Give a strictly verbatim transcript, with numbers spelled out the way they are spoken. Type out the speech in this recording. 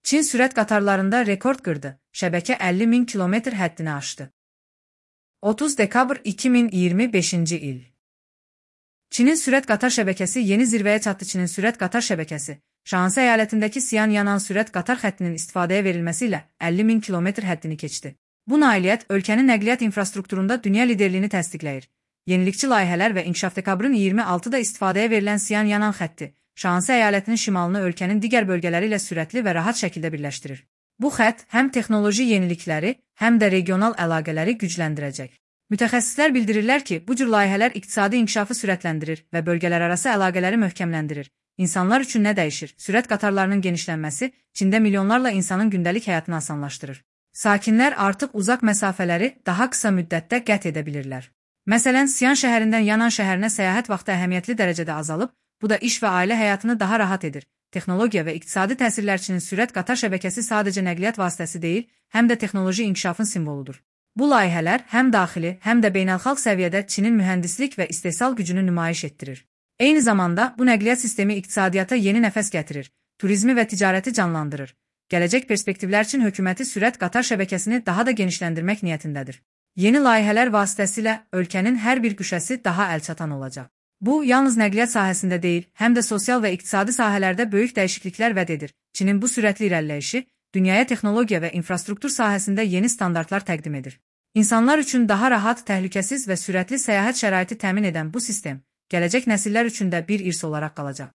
Çin sürət qatarlarında rekord qırdı. Şəbəkə əlli min kilometr həddini aşdı. otuz dekabr iki min iyirmi beşinci il. Çinin sürət qatar şəbəkəsi yeni zirvəyə çatdı. Çinin sürət qatar şəbəkəsi, Şansi əyalətindəki Siyan-Yanan sürət qatar xəttinin istifadəyə verilməsi ilə əlli min kilometr həddini keçdi. Bu nailiyyət ölkənin nəqliyyat infrastrukturunda dünya liderliyini təsdiqləyir. Yenilikçi layihələr və inkişaf dekabrın iyirmi altıda istifadəyə verilən Siyan-Yanan xətti, Şansi əyalətinin şimalını ölkənin digər bölgələri ilə sürətli və rahat şəkildə birləşdirir. Bu xətt həm texnoloji yenilikləri, həm də regional əlaqələri gücləndirəcək. Mütəxəssislər bildirirlər ki, bu cür layihələr iqtisadi inkişafı sürətləndirir və bölgələrarası əlaqələri möhkəmləndirir. İnsanlar üçün nə dəyişir? Sürət qatarlarının genişlənməsi Çində milyonlarla insanın gündəlik həyatını asanlaşdırır. Sakinlər artıq uzaq məsafələri daha qısa müddətdə qət edə bilirlər. Məsələn, Siyan şəhərindən Yanan şəhərinə səyahət vaxtı əhəmiyyətli dərəcədə azalıb, bu da iş və ailə həyatını daha rahat edir. Texnologiya və iqtisadi təsirlərçinin sürət qatar şəbəkəsi sadəcə nəqliyyat vasitəsi deyil, həm də texnoloji inkişafın simvoludur. Bu layihələr həm daxili, həm də beynəlxalq səviyyədə Çinin mühəndislik və istehsal gücünü nümayiş etdirir. Eyni zamanda bu nəqliyyat sistemi iqtisadiyyata yeni nəfəs gətirir, turizmi və ticarəti canlandırır. Gələcək perspektivlər üçün hökuməti sürət qatar şəbəkəsini daha da genişləndirmək niyyətindədir. Yeni layihələr vasitəsilə ölkənin hər bir güşəsi daha əlçatan olacaq. Bu, yalnız nəqliyyat sahəsində deyil, həm də sosial və iqtisadi sahələrdə böyük dəyişikliklər vəd edir. Çinin bu sürətli irəliləyişi dünyaya texnologiya və infrastruktur sahəsində yeni standartlar təqdim edir. İnsanlar üçün daha rahat, təhlükəsiz və sürətli səyahət şəraiti təmin edən bu sistem, gələcək nəsillər üçün də bir irs olaraq qalacaq.